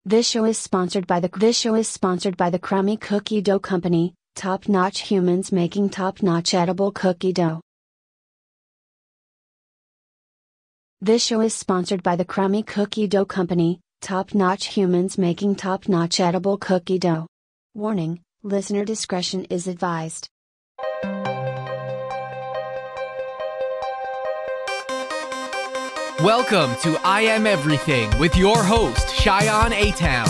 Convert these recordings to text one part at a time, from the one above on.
This show is sponsored by the Crummy Cookie Dough Company, top-notch humans making top-notch edible cookie dough. This show is sponsored by the Crummy Cookie Dough Company, top-notch humans making top-notch edible cookie dough. Warning, listener discretion is advised. Welcome to I Am Everything with your host, Cheyenne A-Town.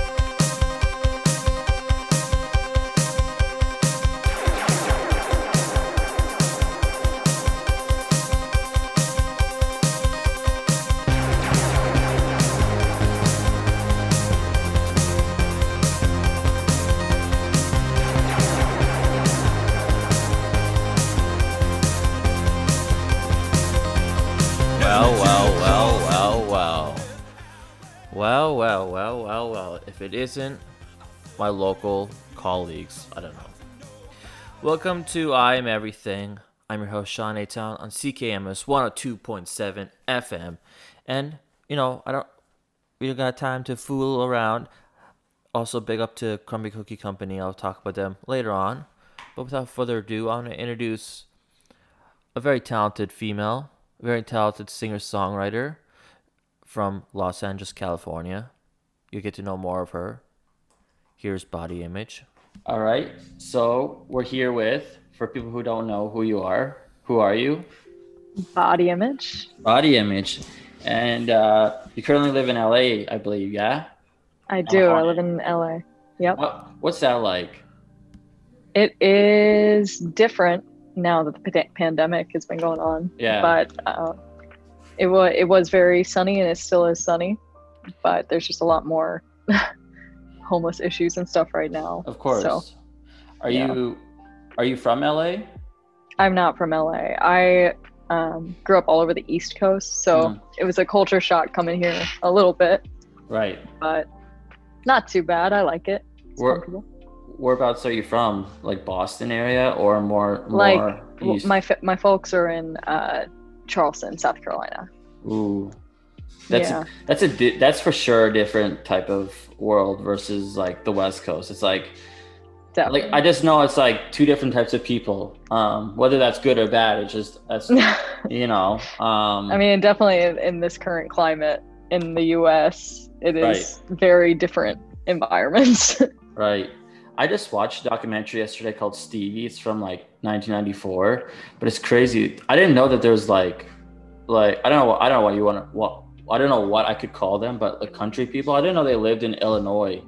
Well, if it isn't my local colleagues, I don't know. Welcome to I Am Everything. I'm your host, Sean A-Town, on CKMS 102.7 FM. And, we don't got time to fool around. Also, big up to Crummy Cookie Company. I'll talk about them later on. But without further ado, I want to introduce a very talented female, very talented singer-songwriter from Los Angeles, California. You get to know more of her. Here's Body Image. All right, so we're here with, for people who don't know who you are you? Body Image. Body Image. And you currently live in LA, I believe, yeah? I do. I live in LA. Yep. What's that like? It is different now that the pandemic has been going on. Yeah. But it was very sunny, and it still is sunny. But there's just a lot more homeless issues and stuff right now. Of course. So, Are you from LA? I'm not from LA. I grew up all over the East Coast, so It was a culture shock coming here a little bit. Right. But not too bad. I like it. It's comfortable. Whereabouts are you from? Like Boston area or more east? My folks are in Charleston, South Carolina. Ooh. That's for sure a different type of world versus like the West Coast. It's like I just know it's like two different types of people. Whether that's good or bad, that's I mean, definitely in this current climate in the US, it is very different environments. Right. I just watched a documentary yesterday called Stevie. It's from like 1994, but it's crazy. I didn't know that there's like I don't know what I could call them, but like country people. I didn't know they lived in Illinois.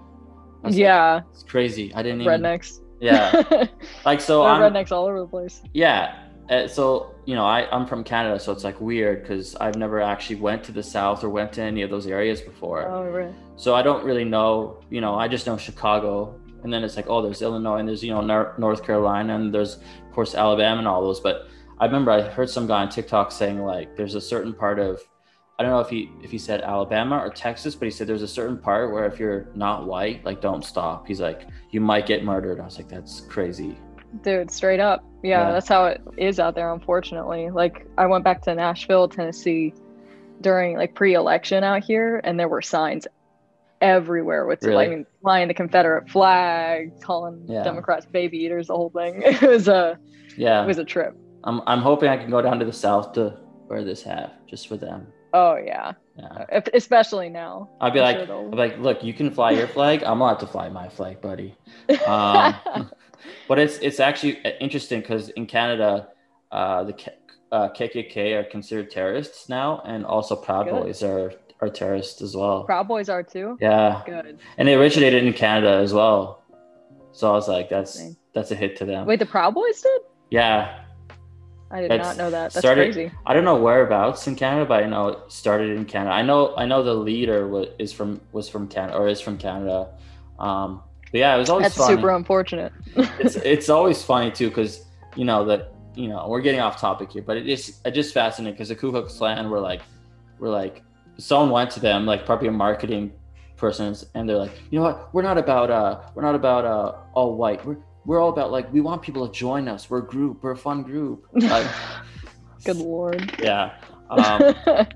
It's crazy. I didn't even. Rednecks. Yeah. Like so. I'm rednecks all over the place. Yeah. So I'm from Canada, so it's like weird because I've never actually went to the South or went to any of those areas before. Oh, right. So I don't really know. I just know Chicago, and then it's like, oh, there's Illinois, and there's North Carolina, and there's of course Alabama and all those. But I remember I heard some guy on TikTok saying like there's a certain part of, I don't know if he said Alabama or Texas, but he said there's a certain part where if you're not white, like don't stop. He's like, you might get murdered. I was like, that's crazy. Dude, straight up. Yeah, that's how it is out there, unfortunately. Like I went back to Nashville, Tennessee during like pre-election out here, and there were signs everywhere with flying the Confederate flag, calling Democrats baby eaters, the whole thing. It was a trip. I'm hoping I can go down to the South to wear this hat just for them. Oh yeah. Especially now. I'll be like, look, you can fly your flag. I'm allowed to fly my flag, buddy. But it's actually interesting because in Canada, the KKK are considered terrorists now, and also Proud Boys are terrorists as well. Proud Boys are too? Yeah. Good. And they originated in Canada as well. So I was like, that's a hit to them. Wait, the Proud Boys did? Yeah. I did not know that. That's crazy. I don't know whereabouts in Canada, but I know it started in Canada. I know the leader was from Canada. But yeah, it was always That's funny. super unfortunate. it's always funny too, because we're getting off topic here, but it's just fascinating because the Ku Klux Klan were like someone went to them, like probably a marketing person, and they're like, you know what, we're not about all white. We're all about like, we want people to join us. We're a group. We're a fun group. Like, good Lord. Yeah.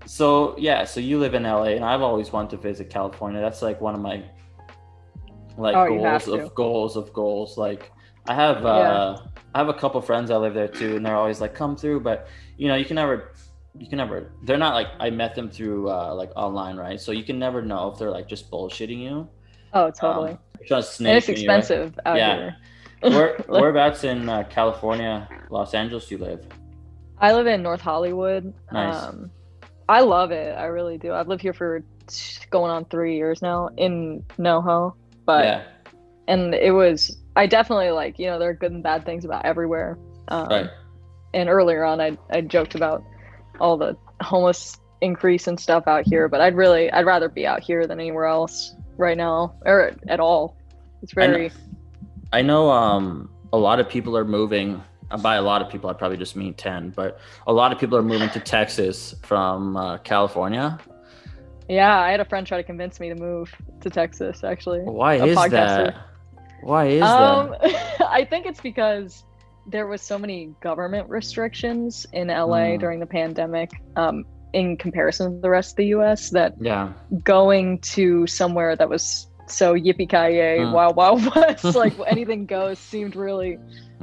So yeah, so you live in LA, and I've always wanted to visit California. That's like one of my like Oh, you have goals. Like I have I have a couple friends that live there too, and they're always like, come through, but you can never they're not like, I met them through like online, right? So you can never know if they're like just bullshitting you. Oh, totally. Trying to snake And it's me, expensive out yeah. here. Whereabouts in California, Los Angeles you live? I live in North Hollywood. Nice. I love it. I really do. I've lived here for going on 3 years now in NoHo, but Yeah. and I definitely like, there are good and bad things about everywhere. Right. And earlier on, I joked about all the homeless increase and stuff out here, but I'd rather be out here than anywhere else right now, or at all. It's very. I know a lot of people are moving. By a lot of people, I probably just mean 10, but a lot of people are moving to Texas from California. Yeah, I had a friend try to convince me to move to Texas, actually. Why is that? Why is that? I think it's because there was so many government restrictions in LA during the pandemic, in comparison to the rest of the US, that going to somewhere that was so yippee-ki-yay, wild, wild west, like anything goes, seemed really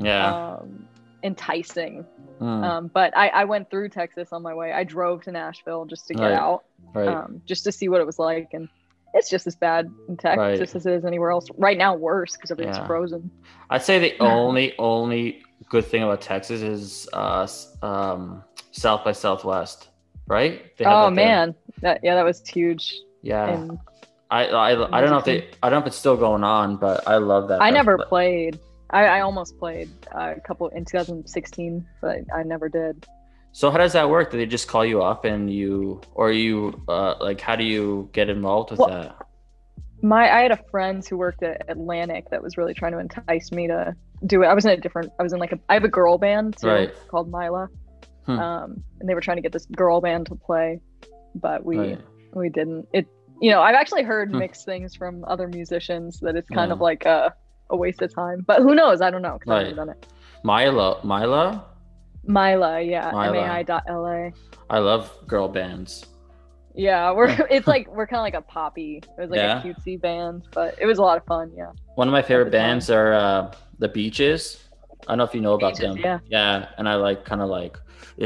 enticing. But I went through Texas on my way. I drove to Nashville just to get out, just to see what it was like, and it's just as bad in Texas as it is anywhere else. Right now, worse because everything's frozen. I'd say the only good thing about Texas is South by Southwest, right? Oh man, that was huge. Yeah. And I don't know if it's still going on, but I love that. I never played. I almost played a couple in 2016, but I never did. So how does that work? Do they just call you up and like, how do you get involved with that? I had a friend who worked at Atlantic that was really trying to entice me to do it. I have a girl band too, called Mila. And they were trying to get this girl band to play, but we didn't. I've actually heard mixed things from other musicians that it's kind of like a waste of time, but who knows? I don't know because I've never done it. Mila, yeah, MAI.LA. I love girl bands. Yeah, we're kind of like a poppy. It was like a cutesy band, but it was a lot of fun. Yeah. One of my favorite bands are the Beaches. I don't know if you know about them. Yeah, and I like kind of like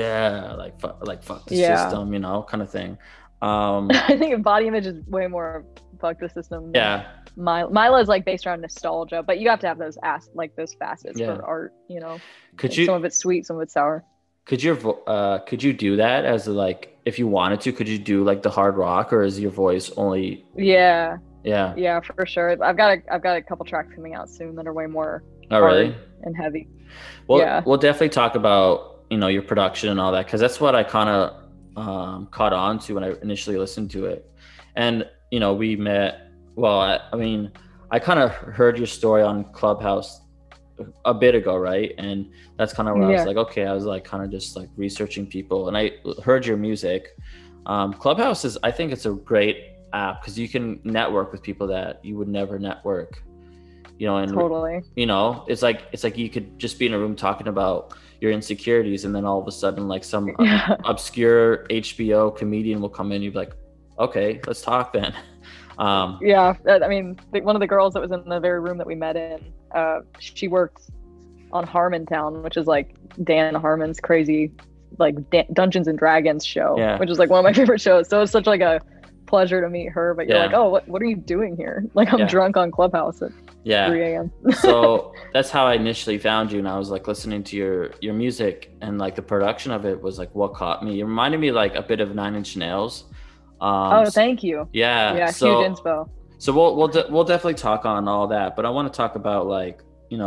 fuck the system, kind of thing. I think Body Image is way more fuck the system. Yeah. Mila is like based around nostalgia, but you have to have those facets for art, some of it's sweet, some of it's sour. Could you do that as if you wanted to, could you do like the hard rock, or is your voice only? Yeah, for sure. I've got a couple tracks coming out soon that are way more really and heavy. Well, we'll definitely talk about your production and all that, because that's what I kind of caught on to when I initially listened to it. And we met. Well, I kind of heard your story on Clubhouse a bit ago, right? And that's kind of where I was like, okay, I was like kind of just like researching people, and I heard your music. Clubhouse I think it's a great app because you can network with people that you would never network. And totally. It's like you could just be in a room talking about your insecurities, and then all of a sudden, like some obscure HBO comedian will come in. You'd be like, okay, let's talk then. One of the girls that was in the very room that we met in, she worked on Harmontown, which is like Dan Harmon's crazy like Dungeons and Dragons show, which is like one of my favorite shows. So it's such like a pleasure to meet her, but you're like, oh, what are you doing here? Like I'm drunk on Clubhouse at 3 a.m. So that's how I initially found you, and I was like listening to your music, and like the production of it was like what caught me. It reminded me like a bit of Nine Inch Nails. Thank you. Yeah, so, huge inspo. So we'll definitely talk on all that, but I want to talk about like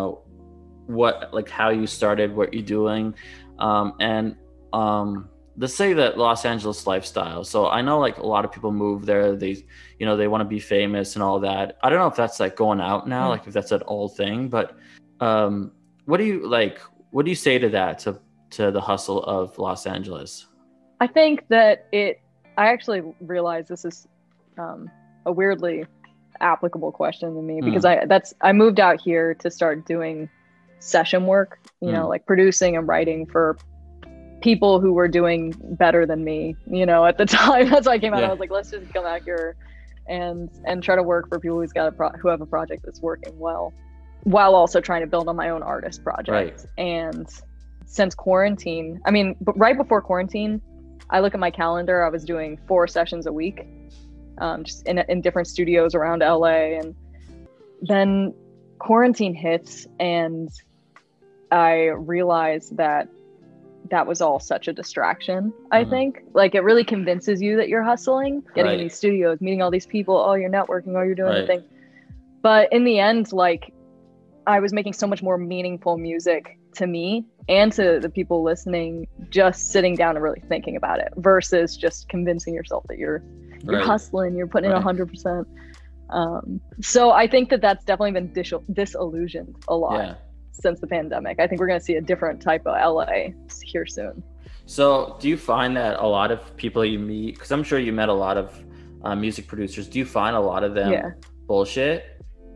what, like how you started, what you're doing, and let's say that Los Angeles lifestyle. So I know like a lot of people move there, they want to be famous and all that. I don't know if that's like going out now, like if that's an old thing, but what do you say to that, to the hustle of Los Angeles? I think that I actually realize this is a weirdly applicable question to me, because I moved out here to start doing session work, like producing and writing for people who were doing better than me, you know, at the time. That's why I came out. Yeah. I was like, let's just come out here and try to work for people who have a project that's working well, while also trying to build on my own artist project. Right. And since quarantine, I mean, but right before quarantine, I look at my calendar, I was doing 4 sessions a week, just in different studios around LA. And then quarantine hits, and I realized that was all such a distraction. I think like it really convinces you that you're hustling, getting in these studios, meeting all these people, oh, you're networking, oh, you're doing the thing. But in the end, like, I was making so much more meaningful music to me and to the people listening, just sitting down and really thinking about it, versus just convincing yourself that you're hustling, you're putting in 100%. So I think that's definitely been disillusioned a lot since the pandemic. I think we're going to see a different type of LA here soon. So do you find that a lot of people you meet, because I'm sure you met a lot of music producers, do you find a lot of them bullshit?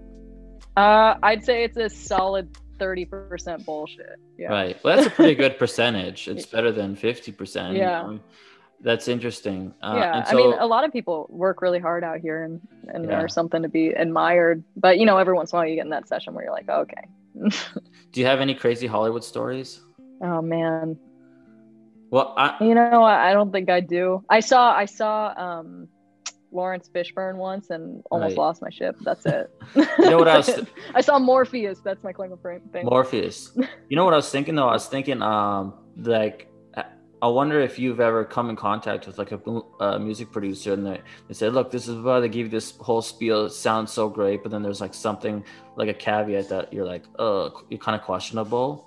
I'd say it's a solid 30% bullshit. Yeah. Right. Well, that's a pretty good percentage. It's better than 50%. Yeah. That's interesting. And so, I mean, a lot of people work really hard out here and are something to be admired. But, you know, every once in a while you get in that session where you're like, okay. Do you have any crazy Hollywood stories? Oh, man. Well, I don't think I do. I saw Lawrence Fishburne once and almost lost my ship. That's it. You know what I was I saw Morpheus. That's my claim of fame. Morpheus. You know what I was thinking though? I was thinking like, I wonder if you've ever come in contact with like a music producer and they said, look, this is why they give you this whole spiel. It sounds so great, but then there's like something like a caveat that you're like, you're kind of questionable.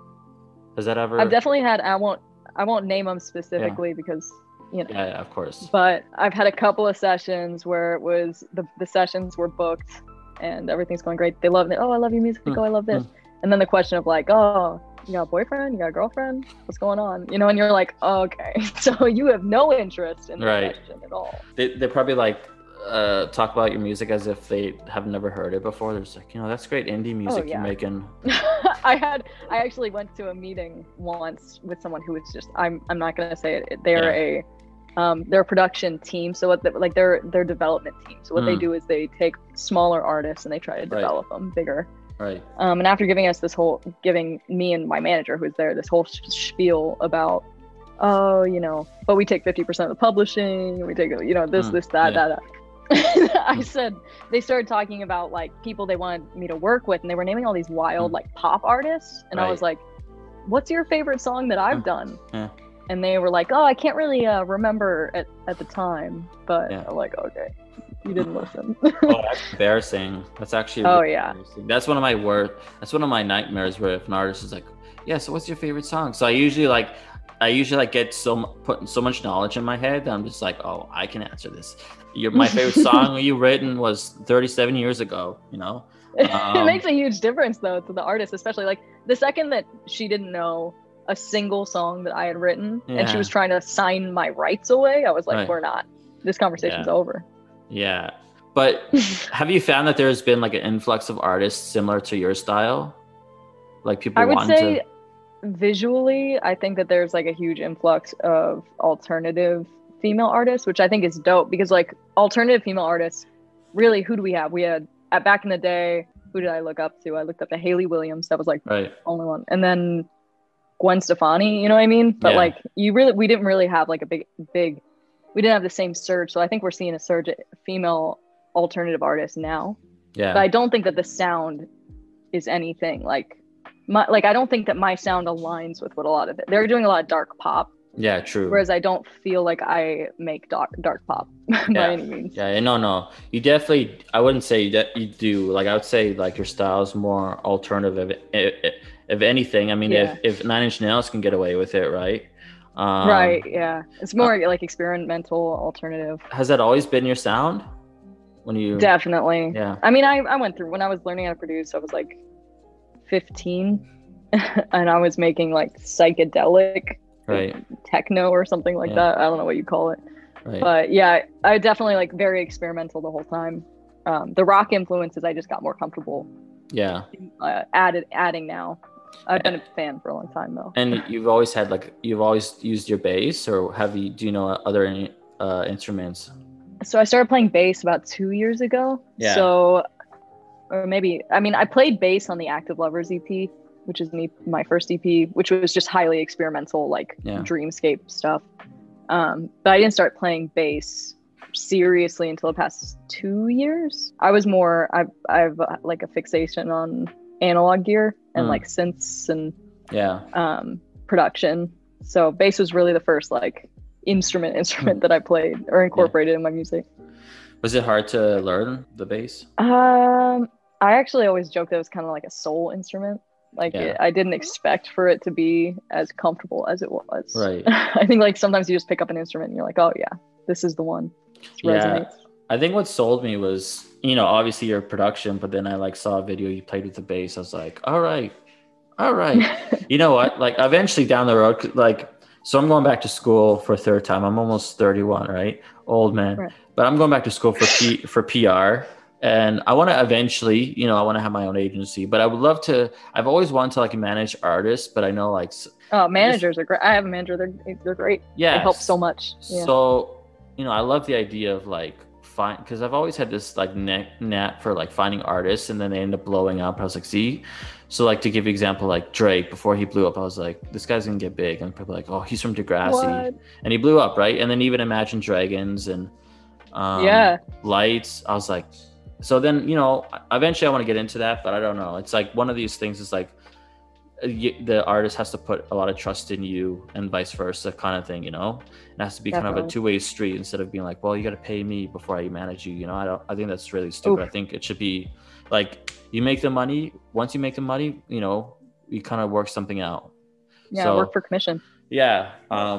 Has that ever? I've definitely had. I won't name them specifically because, you know. Yeah, of course. But I've had a couple of sessions where it was the sessions were booked and everything's going great. They love it. Oh, I love your music. Oh, I love this. And then the question of like, oh, you got a boyfriend? You got a girlfriend? What's going on? You know, and you're like, oh, okay, so you have no interest in the question at all. They probably like talk about your music as if they have never heard it before. They're just like, you know, that's great indie music you're making. I actually went to a meeting once with someone who was just, I'm not gonna say it. They're they're a production team, so they're development team. So what they do is they take smaller artists and they try to develop them bigger. Right. And after giving me and my manager who was there this whole spiel about, oh, you know, but we take 50% of the publishing, we take, you know, this, that. I said, they started talking about like people they wanted me to work with, and they were naming all these wild like pop artists, and I was like, what's your favorite song that I've done? And they were like, oh, I can't really remember at the time, but I'm like, okay, you didn't listen. Oh, that's embarrassing. That's actually embarrassing. That's one of my nightmares, where if an artist is like, yeah, so what's your favorite song? So I usually get putting so much knowledge in my head that I'm just like, oh, I can answer this. My favorite song you written was 37 years ago, you know? It makes a huge difference though to the artist, especially like the second that she didn't know a single song that I had written and she was trying to sign my rights away, I was like, we're not. This conversation's over. Yeah. But have you found that there's been like an influx of artists similar to your style? Like people want to... I would say visually, I think that there's like a huge influx of alternative female artists, which I think is dope, because like alternative female artists, really, who do we have? We had, back in the day, who did I look up to? I looked up to Hayley Williams. That was like the only one. And then Gwen Stefani, you know what I mean? But like we didn't really have like a big, we didn't have the same surge. So I think we're seeing a surge of female alternative artists now. Yeah. But I don't think that the sound is anything like I don't think that my sound aligns with what a lot of it. They're doing a lot of dark pop. Yeah, true. Whereas I don't feel like I make dark pop by any means. Yeah, no. You definitely, I wouldn't say that you do. Like I would say like your style is more alternative if anything. I mean, if Nine Inch Nails can get away with it, right? Right, yeah. It's more like experimental alternative. Has that always been your sound? Definitely. Yeah. I mean, I went through, when I was learning how to produce, I was like 15 and I was making like psychedelic techno or something like that. I don't know what you call it. Right. But yeah, I definitely like very experimental the whole time. The rock influences I just got more comfortable adding now I've been a fan for a long time though. And you've always used your bass, or do you know other instruments? So I started playing bass about 2 years ago. Yeah. So, or maybe, I mean, I played bass on the Active Lovers EP, which is my first EP, which was just highly experimental, like dreamscape stuff. But I didn't start playing bass seriously until the past 2 years. I've like a fixation on analog gear and like synths and production. So bass was really the first like instrument that I played or incorporated in my music. Was it hard to learn the bass? I actually always joke that it was kind of like a soul instrument. Like I didn't expect for it to be as comfortable as it was. Right. I think like sometimes you just pick up an instrument and you're like, oh yeah, this is the one. It resonates. I think what sold me was, obviously your production, but then I like saw a video you played with the bass. I was like, all right. You know what? Like eventually down the road, like, so I'm going back to school for a third time. I'm almost 31, right? Old man. Right. But I'm going back to school for PR. And I want to eventually, I want to have my own agency, but I would love to, I've always wanted to like manage artists, but I know like. Oh, managers are great. I have a manager. They're great. Yeah. They help so much. Yeah. So, I love the idea of like, because I've always had this like knack for like finding artists, and then they end up blowing up. I was like, see? So like to give you an example, like Drake, before he blew up, I was like, this guy's going to get big. And people are like, oh, he's from Degrassi. What? And he blew up, right? And then even Imagine Dragons and Lights. I was like, so then, eventually I want to get into that, but I don't know. It's like one of these things is like the artist has to put a lot of trust in you and vice versa kind of thing, It has to be kind of a two-way street instead of being like, well, you got to pay me before I manage you. I think that's really stupid. Oof. I think it should be like you make the money. Once you make the money, you kind of work something out. Yeah, so, work for commission. Yeah.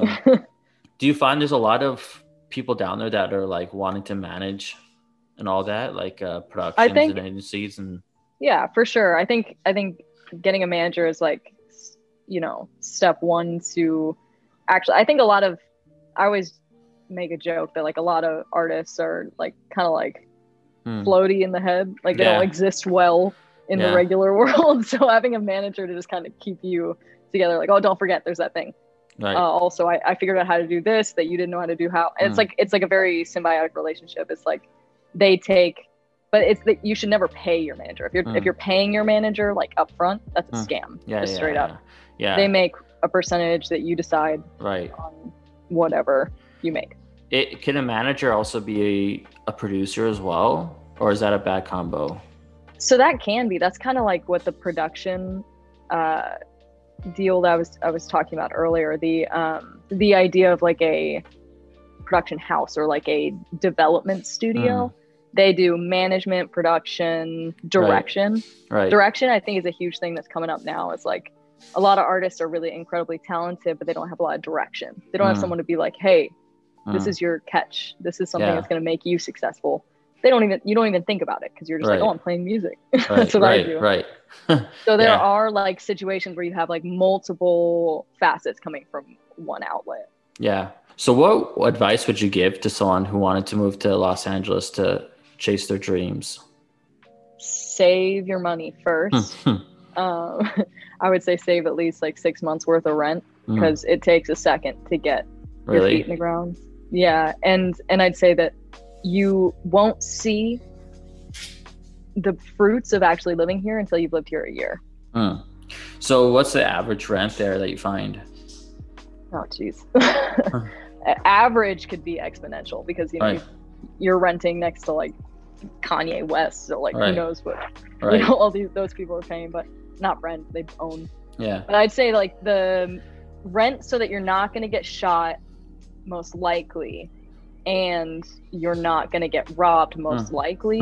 Do you find there's a lot of people down there that are like wanting to manage and all that, like productions and agencies? And yeah, for sure. I think getting a manager is like, step one to actually, I think I always make a joke that like a lot of artists are like kind of like floaty in the head, like they don't exist well in the regular world. So having a manager to just kind of keep you together, like, oh, don't forget there's that thing. Right. Also, I figured out how to do this that you didn't know how to do how. And it's like a very symbiotic relationship. It's like they take, but it's that you should never pay your manager. If you're paying your manager like up front, that's a scam. Just straight up. Yeah. They make a percentage that you decide on whatever you make. Can a manager also be a producer as well, or is that a bad combo? So that's kind of like what the production deal that I was talking about earlier. The idea of like a production house or like a development studio. They do management, production, direction. Right. Direction, I think, is a huge thing that's coming up now. It's like a lot of artists are really incredibly talented, but they don't have a lot of direction. They don't have someone to be like, hey, this is your catch. This is something that's going to make you successful. You don't even think about it because you're just like, oh, I'm playing music. That's what I do. Right. So there are like situations where you have like multiple facets coming from one outlet. Yeah. So what advice would you give to someone who wanted to move to Los Angeles to chase their dreams? Save your money first. I would say save at least like 6 months worth of rent because it takes a second to get your feet in the ground. Yeah. And I'd say that you won't see the fruits of actually living here until you've lived here a year. So what's the average rent there that you find? Oh, geez. Average could be exponential because, you're renting next to like Kanye West. So like, who knows what, all those people are paying, but not rent, they own. Yeah. But I'd say like the rent so that you're not going to get shot most likely, and you're not going to get robbed most likely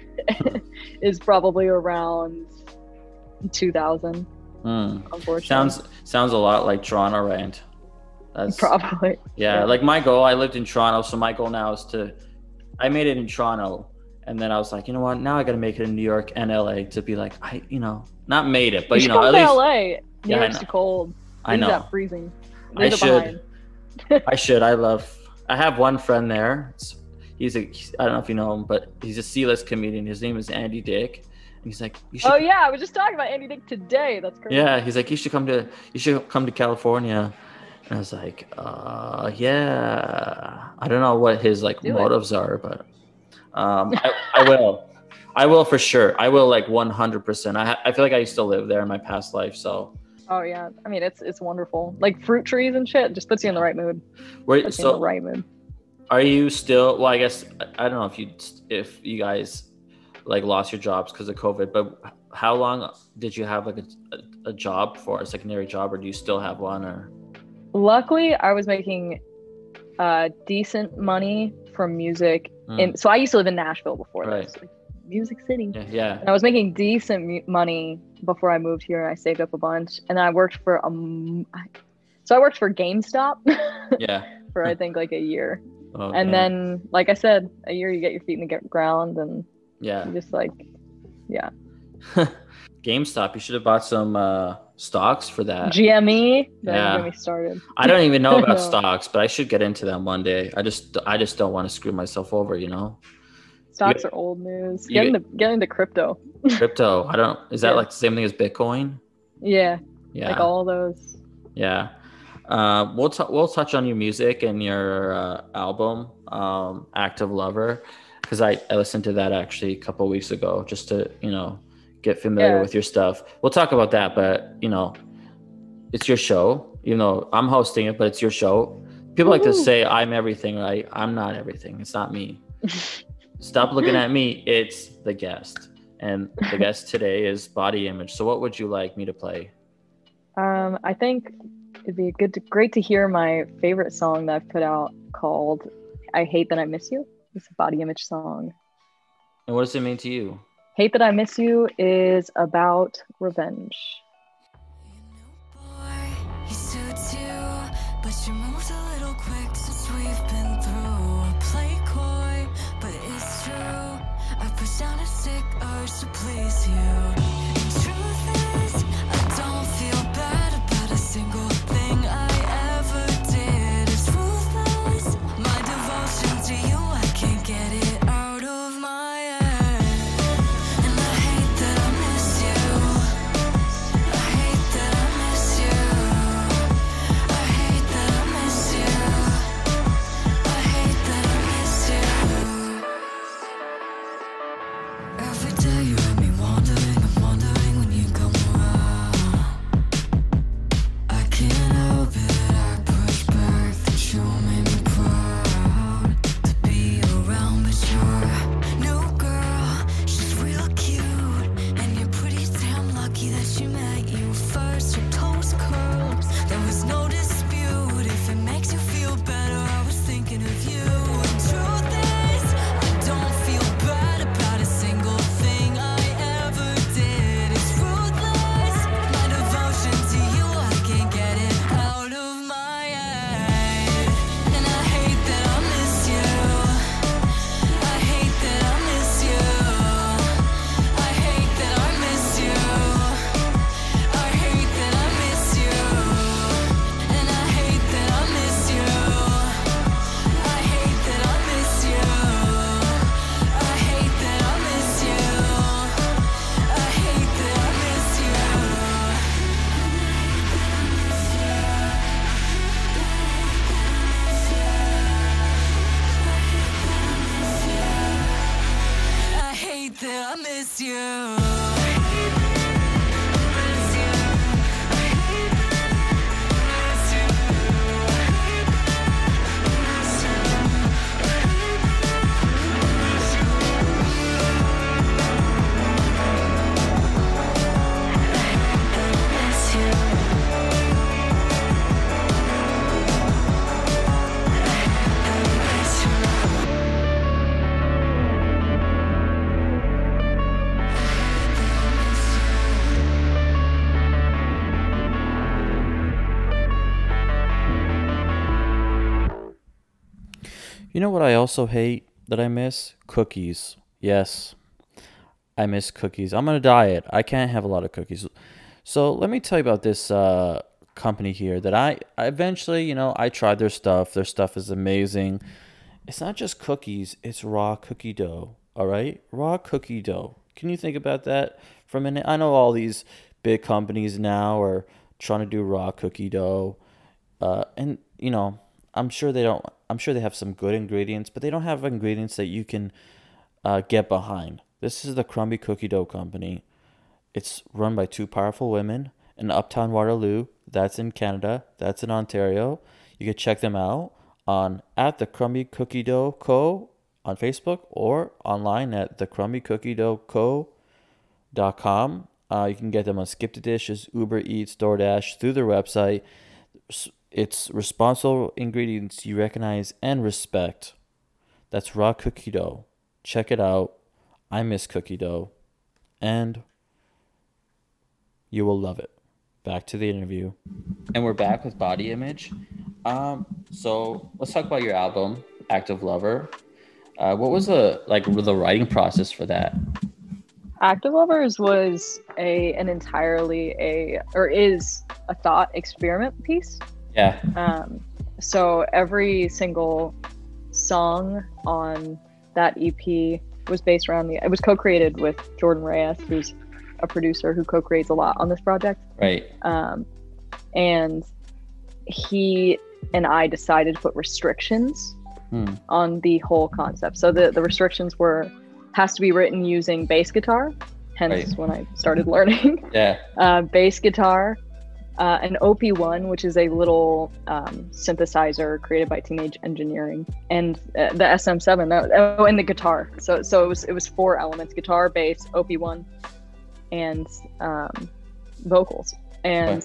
is probably around 2,000. Unfortunately. Sounds a lot like Toronto rent. That's probably. Yeah, like my goal, I lived in Toronto, so my goal now is I made it in Toronto, and then I was like, you know what, now I got to make it in New York and LA to be like, not made it, but at least LA. New York's too cold. I know. That freezing. I should. I have one friend there. I don't know if you know him, but he's a C-list comedian. His name is Andy Dick. he's like, you should. Oh yeah, I was just talking about Andy Dick today. That's crazy. Yeah, he's like, you should come to California. And I was like, yeah. I don't know what his like motives are, but I will for sure. I will like 100%. I feel like I used to live there in my past life, so. Oh yeah, I mean it's wonderful. Like fruit trees and shit, just puts you in the right mood. Puts you in the right mood. Are you still? Well, I guess I don't know if you guys like lost your jobs because of COVID, but how long did you have like a job for a secondary job, or do you still have one? Or luckily, I was making decent money from music, so I used to live in Nashville before this, like Music City. Yeah. And I was making decent money before I moved here. I saved up a bunch, and then I worked for I worked for GameStop. Yeah. For I think like a year. Okay. And then, like I said, a year you get your feet in the ground, and yeah, just like, yeah. GameStop, you should have bought some stocks for that. GME, get me started. I don't even know about stocks, but I should get into them one day. I just don't want to screw myself over, you know. Stocks are old news. Get into crypto. Crypto, is that like the same thing as Bitcoin? Yeah. Like all those. Yeah. We'll touch on your music and your album, Active Lover, because I listened to that actually a couple of weeks ago just to, get familiar with your stuff. We'll talk about that, but, it's your show. I'm hosting it, but it's your show. People like to say I'm everything, right? I'm not everything. It's not me. Stop looking at me. It's the guest. And the guest today is Body Image. So what would you like me to play? I think it'd be great to hear my favorite song that I've put out called I Hate That I Miss You. It's a Body Image song. And what does it mean to you? Hate That I Miss You is about revenge. Boy, you suits you, but you moved a little quick since we've been through. I play coy, but it's true. I push down a sick urge to please you. And truth is, I don't feel bad about a single thing I ever did. It's ruthless, my devotion to you, I can't get it out of my head. And I hate that I miss you. I hate that I miss you. I hate that I miss you. I hate that I miss you. Every day you have me wandering, I'm wondering when you come around. I can't help it, I push back that you made me proud to be around, but you're new girl, she's real cute, and you're pretty damn lucky that she met you first. Your toes curled, there was no dispute. If it makes you feel better, I was thinking of you. And truth is, I don't feel bad about a single thing I ever did. It's ruthless, my devotion to you, I can't get it out of my head. And I hate that I miss you. I hate that I miss you. I hate that I miss you. I hate that I miss you. And I hate that I miss you. I hate that I miss you. I hate that I miss you. I hate that I miss you. I hate that I miss you. You know what I also hate that I miss? Cookies. Yes, I miss cookies. I'm on a diet. I can't have a lot of cookies. So let me tell you about this company here that I eventually, I tried their stuff. Their stuff is amazing. It's not just cookies. It's raw cookie dough. All right? Raw cookie dough. Can you think about that for a minute? I know all these big companies now are trying to do raw cookie dough, and you know, I'm sure they don't. I'm sure they have some good ingredients, but they don't have ingredients that you can get behind. This is the Crumby Cookie Dough Company. It's run by two powerful women in Uptown Waterloo. That's in Canada. That's in Ontario. You can check them out on at the Crumby Cookie Dough Co. on Facebook or online at thecrumbykookiedoughco.com. You can get them on Skip the Dishes, Uber Eats, DoorDash through their website. It's responsible ingredients you recognize and respect. That's raw cookie dough. Check it out. I miss cookie dough. And you will love it. Back to the interview. And we're back with Body Image. So let's talk about your album, Active Lover. What was the writing process for that? Active Lovers was is a thought experiment piece. Yeah. So every single song on that EP was based around it was co-created with Jordan Reyes, who's a producer who co-creates a lot on this project. Right. And he and I decided to put restrictions on the whole concept. So the restrictions were, has to be written using bass guitar, hence when I started learning. Yeah. Bass guitar, an OP1, which is a little synthesizer created by Teenage Engineering, and the SM7. And the guitar. So it was 4 elements: guitar, bass, OP1, and vocals. And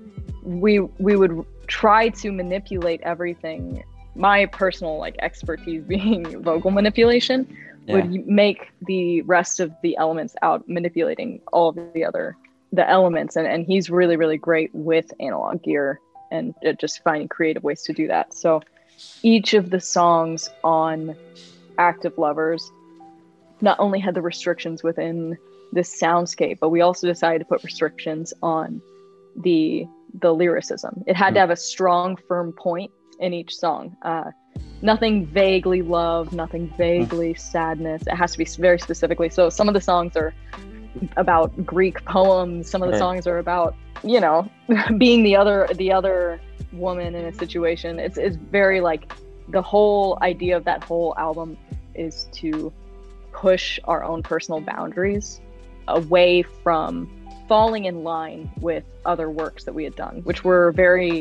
we would try to manipulate everything. My personal expertise being vocal manipulation would make the rest of the elements out manipulating all of the elements, and he's really, really great with analog gear and just finding creative ways to do that. So each of the songs on Active Lovers not only had the restrictions within this soundscape, but we also decided to put restrictions on the lyricism. It had to have a strong, firm point in each song. Nothing vaguely love, nothing vaguely sadness. It has to be very specifically. So some of the songs are about Greek poems. Some of the songs are about, being the other woman in a situation. It's very the whole idea of that whole album is to push our own personal boundaries away from falling in line with other works that we had done, which were very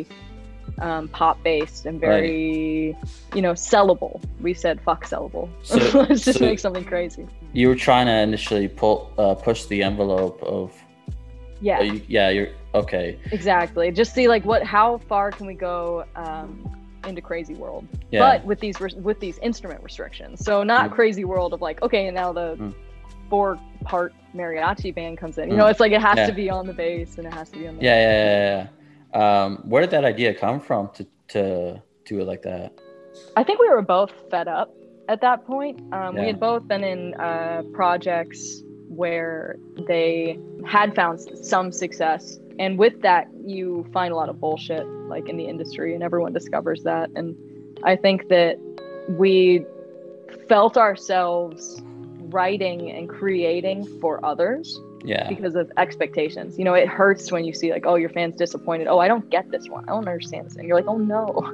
pop-based and very, sellable. We said, fuck sellable. So, let's just make something crazy. You were trying to initially push the envelope of... Yeah. You're... Okay. Exactly. Just see, how far can we go into Crazy World? Yeah. But with these instrument restrictions. So not Crazy World of and now the 4-part mariachi band comes in. It's it has to be on the bass and it has to be on the... Yeah. Where did that idea come from to do it like that? I think we were both fed up at that point. We had both been in projects where they had found some success, and with that you find a lot of bullshit in the industry, and everyone discovers that. And I think that we felt ourselves writing and creating for others because of expectations. It hurts when you see your fans disappointed. I don't get this one, I don't understand this, and you're oh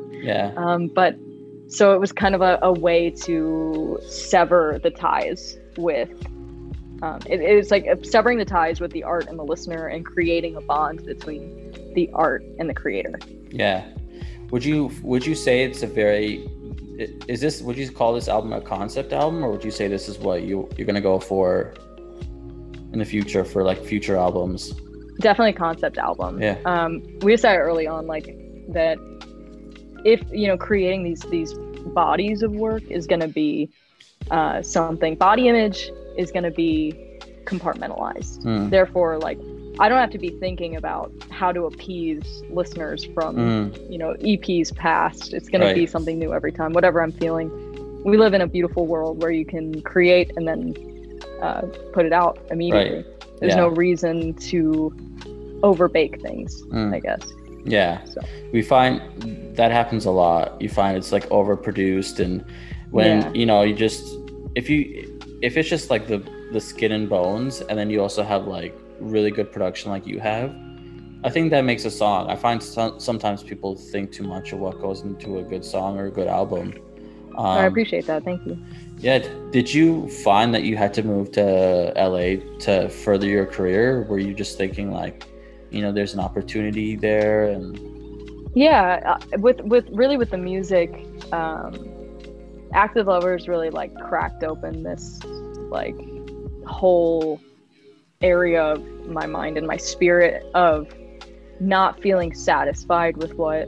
no. But so it was kind of a way to sever the ties with it's severing the ties with the art and the listener and creating a bond between the art and the creator. Would you say it's a very... would you call this album a concept album, or would you say this is what you're going to go for in the future for future albums? Definitely a concept album. We decided early on that if creating these bodies of work is going to be something, Body Image is going to be compartmentalized. Therefore I don't have to be thinking about how to appease listeners from EPs past. It's going to be something new every time, whatever I'm feeling. We live in a beautiful world where you can create and then put it out immediately. There's no reason to overbake things, I guess. So we find that happens a lot. You find it's overproduced, and when you just if it's just the the skin and bones, and then you also have like really good production like you have, I think that makes a song. I find sometimes people think too much of what goes into a good song or a good album. I appreciate that. Thank you. Yeah. Did you find that you had to move to LA to further your career? Were you just thinking like, there's an opportunity there? And yeah, with the music, Active Lovers really like cracked open this like whole area of my mind and my spirit of not feeling satisfied with what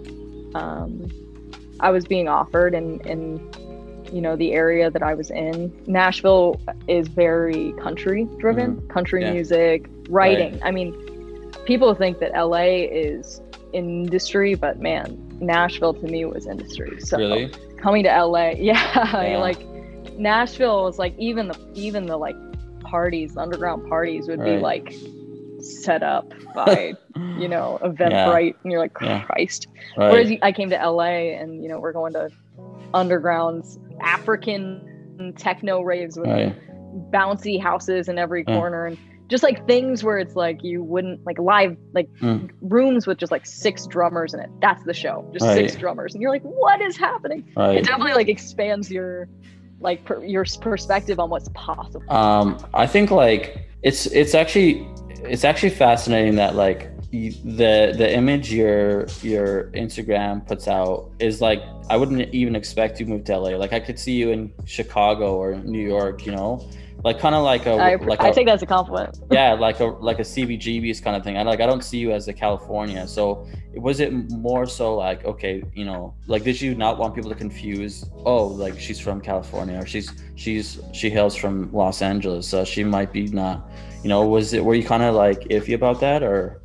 I was being offered in the area that I was in. Nashville is very country driven, country music, writing. Right. I mean, people think that LA is industry, but man, Nashville to me was industry. So really? Coming to LA, like Nashville was like even the like parties, the underground parties would be like set up by Eventbrite, and you're like, Christ. Right. Whereas I came to LA and we're going to undergrounds, African techno raves with bouncy houses in every corner, and just like things where it's like you wouldn't like live like rooms with just like 6 drummers in it. That's the show, just 6 drummers, and you're like, what is happening? It definitely like expands your like your perspective on what's possible. I think like it's actually fascinating that like the image your Instagram puts out is like, I wouldn't even expect you to move to LA. Like I could see you in Chicago or New York, like kind of like I take that as a compliment. Yeah, like a CBGB's kind of thing. I don't see you as a California. So was it more so like, okay, like did you not want people to confuse, oh, like she's from California, or she hails from Los Angeles, so she might be not, were you kind of like iffy about that? Or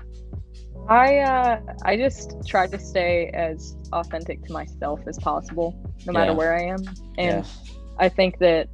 I just tried to stay as authentic to myself as possible, no matter where I am. And I think that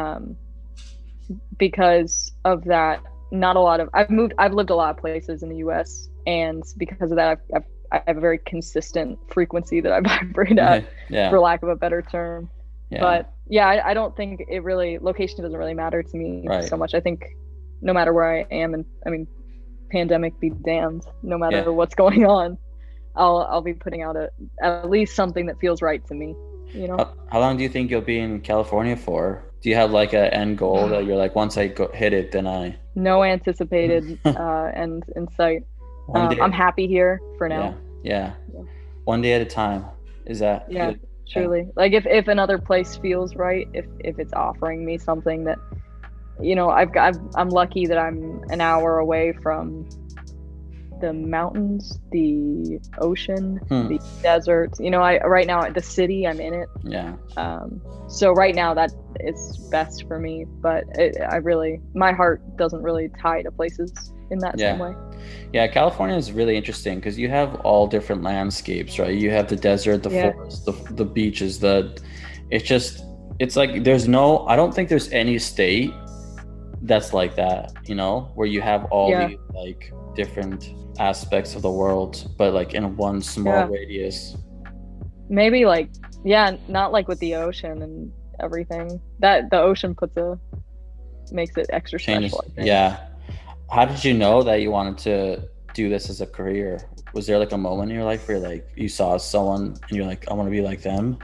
because of that, I've lived a lot of places in the US, and because of that I have a very consistent frequency that I vibrate at, for lack of a better term. But I don't think location doesn't really matter to me so much. I think no matter where I am, and I mean, pandemic be damned, no matter what's going on, I'll be putting out at least something that feels right to me. How long do you think you'll be in California for? Do you have like an end goal that you're like, once I hit it, then no anticipated end in sight. I'm happy here for now. Yeah. One day at a time. Is that truly like if another place feels right, if it's offering me something that I'm lucky that I'm an hour away from the mountains, the ocean, the desert. Right now the city, I'm in it. So right now that is best for me, but my heart doesn't really tie to places in that same way. California is really interesting because you have all different landscapes, right? You have the desert, the forest, the beaches, it's like I don't think there's any state that's like that, where you have all these like different aspects of the world, but like in one small radius. Maybe like not like with the ocean and everything, that the ocean makes it extra special, I think. How did you know that you wanted to do this as a career? Was there like a moment in your life where like you saw someone and you're like, I want to be like them?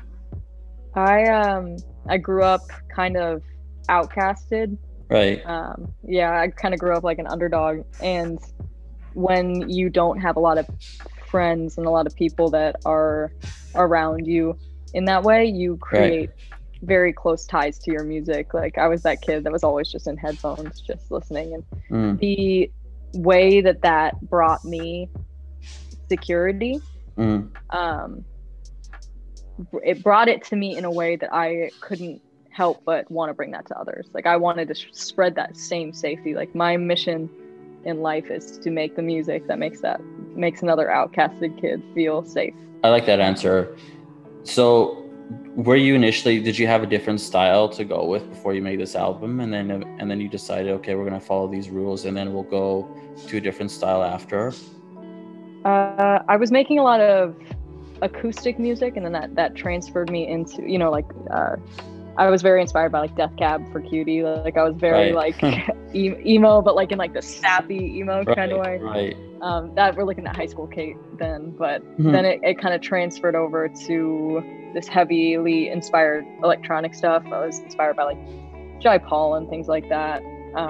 I grew up kind of outcasted. Right. I kind of grew up like an underdog, and when you don't have a lot of friends and a lot of people that are around you in that way, you create very close ties to your music. Like I was that kid that was always just in headphones, just listening, and the way that brought me security, it brought it to me in a way that I couldn't help but want to bring that to others. Like I wanted to spread that same safety. Like my mission in life is to make the music that makes another outcasted kid feel safe. I like that answer. So did you have a different style to go with before you made this album, and then you decided, okay, we're going to follow these rules and then we'll go to a different style after? I was making a lot of acoustic music, and then that transferred me into I was very inspired by like Death Cab for Cutie. Like I was very like emo, but like in like the sappy emo kind of way. Right. That we're looking at high school Kate then, but then it kind of transferred over to this heavily inspired electronic stuff. I was inspired by like Jai Paul and things like that.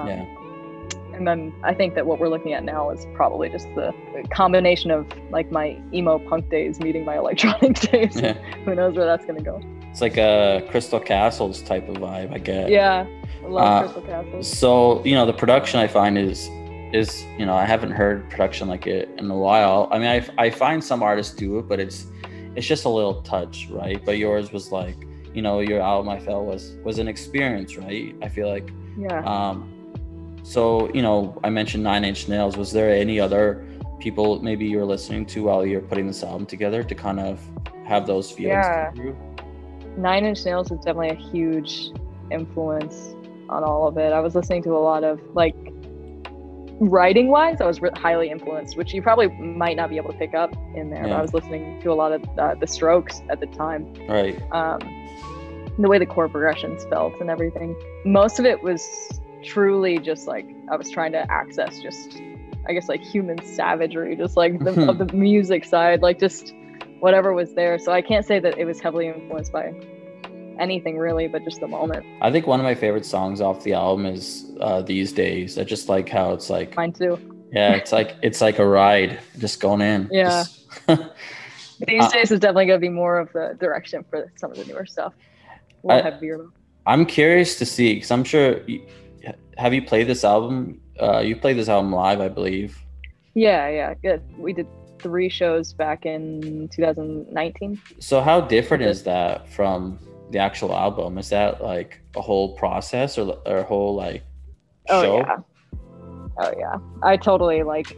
And then I think that what we're looking at now is probably just the combination of like my emo punk days meeting my electronic days. Yeah. Who knows where that's gonna go? It's like a Crystal Castles type of vibe, I get. Yeah, I love Crystal Castles. So the production I find is I haven't heard production like it in a while. I mean, I find some artists do it, but it's just a little touch, right? But yours was like, your album I felt was an experience, right? I feel like. Yeah. So, I mentioned Nine Inch Nails. Was there any other people maybe you were listening to while you're putting this album together to kind of have those feelings come through? Nine Inch Nails was definitely a huge influence on all of it. I was listening to a lot of, like, writing wise, I was highly influenced, which you probably might not be able to pick up in there. But I was listening to a lot of the Strokes at the time. Right. The way the chord progressions felt and everything. Most of it was truly just like I was trying to access just, I guess, like human savagery, just like of the music side, like just whatever was there. So I can't say that it was heavily influenced by anything really, but just the moment. I think one of my favorite songs off the album is These Days. I just like how it's like, mine too. Yeah, it's like a ride, just going in. Yeah. These Days is definitely going to be more of the direction for some of the newer stuff. A little heavier. I'm curious to see, because I'm sure have you played this album? You played this album live, I believe. Yeah, good. We did 3 shows back in 2019. So how different is that from the actual album? Is that like a whole process or a whole like show? Oh yeah. I totally like.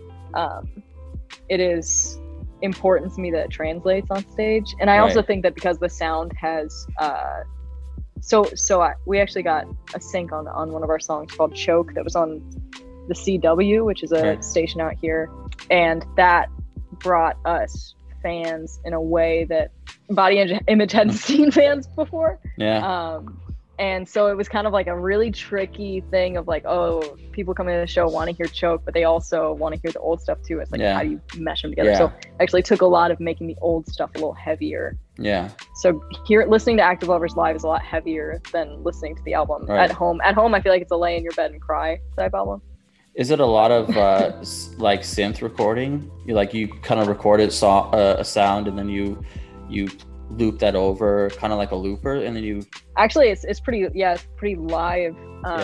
It is important to me that it translates on stage, and I also think that because the sound has we actually got a sync on one of our songs called Choke that was on the CW, which is a station out here, and that brought us fans in a way that Body Image hadn't seen fans before. And so it was kind of like a really tricky thing of like, oh, people coming to the show want to hear Choke, but they also want to hear the old stuff too. It's like, how do you mesh them together? So actually took a lot of making the old stuff a little heavier. So listening to Active Lovers live is a lot heavier than listening to the album at home. At home, I feel like it's a lay in your bed and cry type album. Is it a lot of like synth recording? You kind of recorded a sound and then you loop that over, kind of like a looper, and then you actually it's pretty live.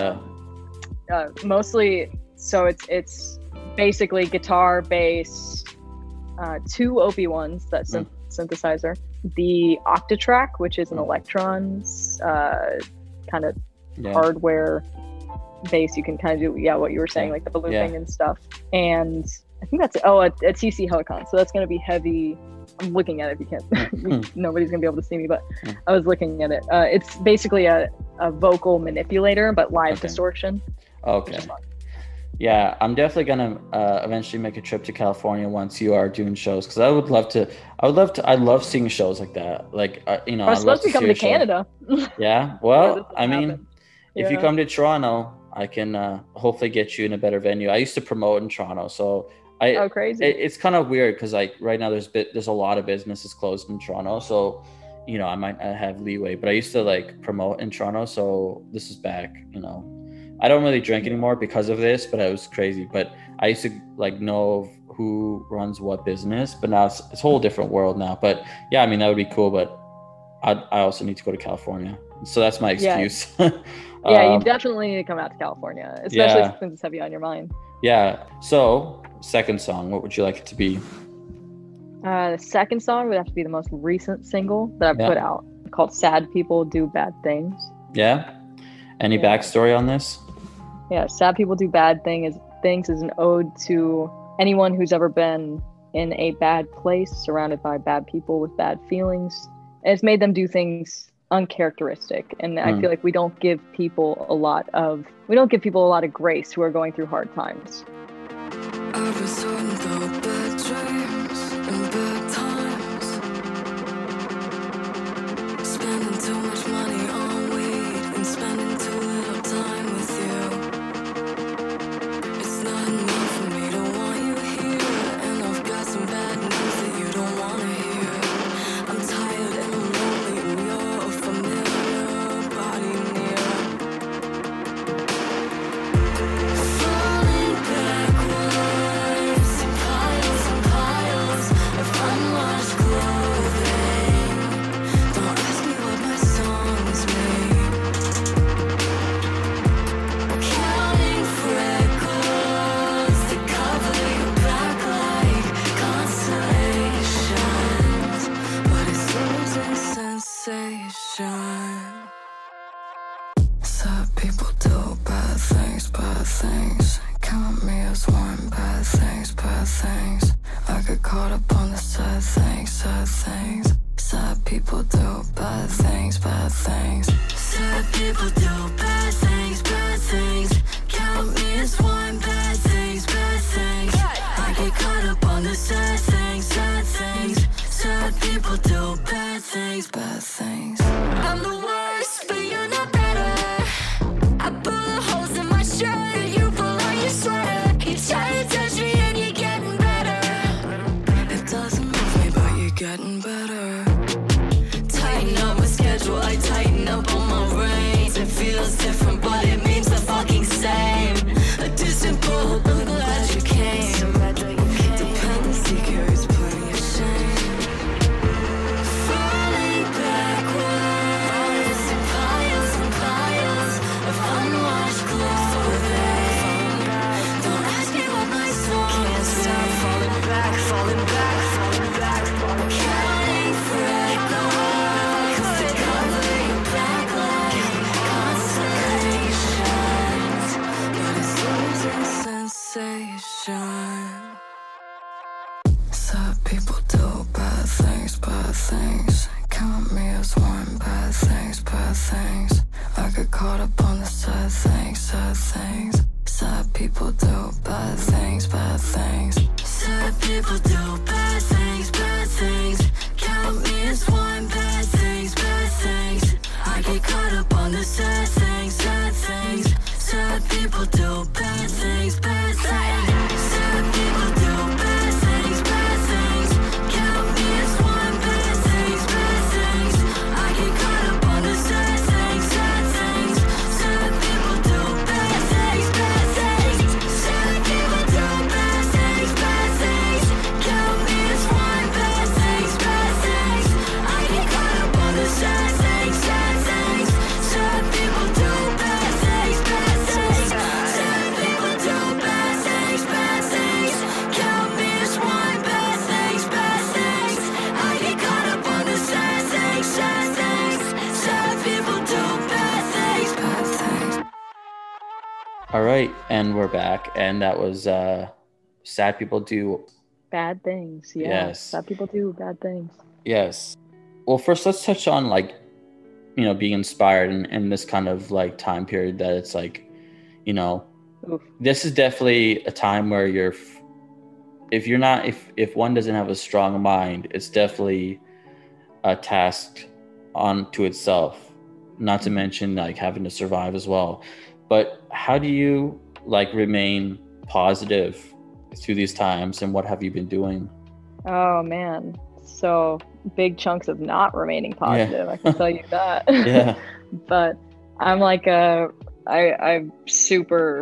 Mostly, so it's basically guitar, bass, 2 OP1s, that synthesizer, the Octatrack, which is an Electrons kind of hardware bass. You can kind of do what you were saying, like the looping and stuff, and I think that's a TC Helicon, so that's going to be heavy. I'm looking at it. If you can't, nobody's gonna be able to see me, but I was looking at it. It's basically a vocal manipulator, but live distortion. Okay. Yeah, I'm definitely gonna eventually make a trip to California once you are doing shows, because I love seeing shows like that. Like I'm supposed to be coming to Canada. Yeah. Well, I mean, if you come to Toronto, I can hopefully get you in a better venue. I used to promote in Toronto, so. Crazy. It's kind of weird because like right now there's a lot of businesses closed in Toronto, so I might not have leeway, but I used to like promote in Toronto, so this is back. I don't really drink anymore because of this, but it was crazy. But I used to like know who runs what business, but now it's a whole different world now. But yeah, I mean that would be cool, but I also need to go to California, so that's my excuse. You definitely need to come out to California, especially since it's heavy on your mind. Yeah. So, second song, what would you like it to be? The second song would have to be the most recent single that I've put out, called Sad People Do Bad Things. Yeah? Any backstory on this? Yeah, Sad People Do Bad Things is an ode to anyone who's ever been in a bad place, surrounded by bad people with bad feelings. And it's made them do things uncharacteristic, and I feel like we don't give people a lot of grace who are going through hard times. I was on the bad dreams and bad times, spending too much money on weed. Sad people do bad things, bad things. Count me as one, bad things, bad things. I get caught up on the sad things, sad things. Sad people do bad things, bad things. Sad people do bad things, bad things. Count me as one, bad things, bad things. I get caught up on the sad things, sad things. Sad people do bad things, bad things. I'm the worst, but you're not better. I pull holes in my shirt, you pull on your sweater. You try to touch me and you're getting better. It doesn't move me, but you're getting better. Tighten up my schedule, I tighten up on my reins. It feels different, but it means the fucking same. A distant pull, I'm glad you came. Dependency carries plenty of shame. Falling backwards in piles and piles of unwashed clothing. Don't ask me what my soul can't stop falling back, falling back, falling back. Counting freckles to cover your back like constellations, but it's losing sensation. Sad people do bad things, bad things. Count me as one, bad things, bad things. I get caught up on the sad things, sad things. Sad people do bad things, bad things. Sad people do bad things, bad things. Count me as one, bad things, bad things. I get caught up on the sad things, sad things. Sad people do bad things, bad things. Sad people do bad things, bad things. Count me as one, bad things, bad things. I get caught up on the sad things, sad things. Sad people do bad things, bad things. Sad people do bad things, bad things. Count me as one, bad things, bad things. I get caught up on the sad things, sad things. Sad people do bad things, bad things. Sad people do bad things, bad things. Count me as one, bad things, bad things. I get caught up on the sad things, sad things. Sad people do bad things, bad things. All right, and we're back, and that was Sad People Do. Bad things. Yeah. Yes. Sad people do bad things. Yes. Well, first, let's touch on like, being inspired in this kind of like time period that it's like, Oof. this is definitely a time where if one doesn't have a strong mind, it's definitely a task onto itself, not to mention like having to survive as well. But how do you like remain positive through these times, and what have you been doing? Oh man. So big chunks of not remaining positive. I can tell you that. Yeah. But I'm like I'm super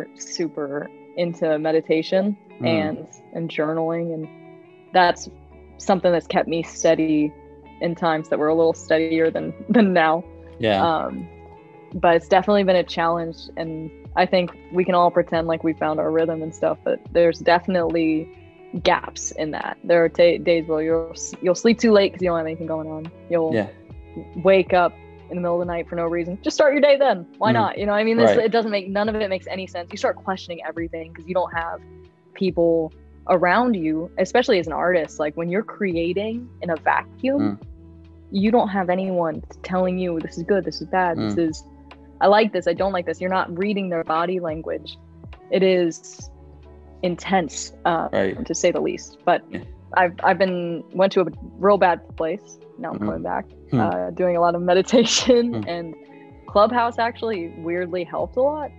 into meditation and journaling, and that's something that's kept me steady in times that were a little steadier than now. Yeah. But it's definitely been a challenge, and I think we can all pretend like we found our rhythm and stuff, but there's definitely gaps in that. There are days where you'll sleep too late because you don't have anything going on. You'll wake up in the middle of the night for no reason. Just start your day then. Why not? I mean, Right. It doesn't make, none of it makes any sense. You start questioning everything because you don't have people around you, especially as an artist. Like when you're creating in a vacuum, you don't have anyone telling you this is good, this is bad, this is, I like this, I don't like this. You're not reading their body language. It is intense, to say the least. But I've went to a real bad place. Now I'm coming back, doing a lot of meditation, and Clubhouse actually weirdly helped a lot